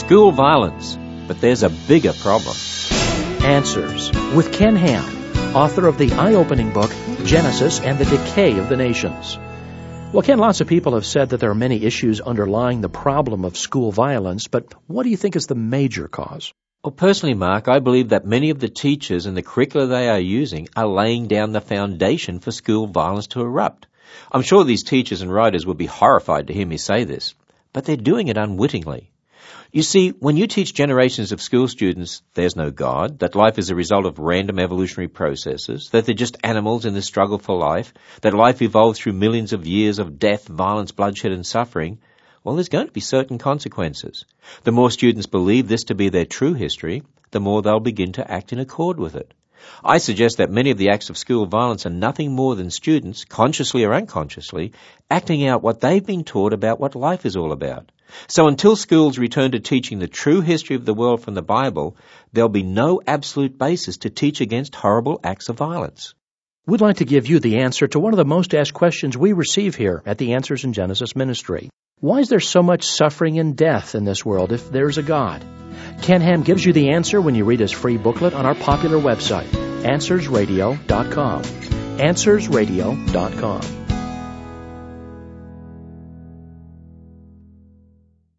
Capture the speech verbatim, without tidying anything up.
School violence, but there's a bigger problem. Answers with Ken Ham, author of the eye-opening book, Genesis and the Decay of the Nations. Well, Ken, lots of people have said that there are many issues underlying the problem of school violence, but what do you think is the major cause? Well, personally, Mark, I believe that many of the teachers and the curricula they are using are laying down the foundation for school violence to erupt. I'm sure these teachers and writers would be horrified to hear me say this, but they're doing it unwittingly. You see, when you teach generations of school students there's no God, that life is a result of random evolutionary processes, that they're just animals in the struggle for life, that life evolved through millions of years of death, violence, bloodshed and suffering, well, there's going to be certain consequences. The more students believe this to be their true history, the more they'll begin to act in accord with it. I suggest that many of the acts of school violence are nothing more than students, consciously or unconsciously, acting out what they've been taught about what life is all about. So until schools return to teaching the true history of the world from the Bible, there'll be no absolute basis to teach against horrible acts of violence. We'd like to give you the answer to one of the most asked questions we receive here at the Answers in Genesis Ministry. Why is there so much suffering and death in this world if there's a God? Ken Ham gives you the answer when you read his free booklet on our popular website, answers radio dot com. answers radio dot com.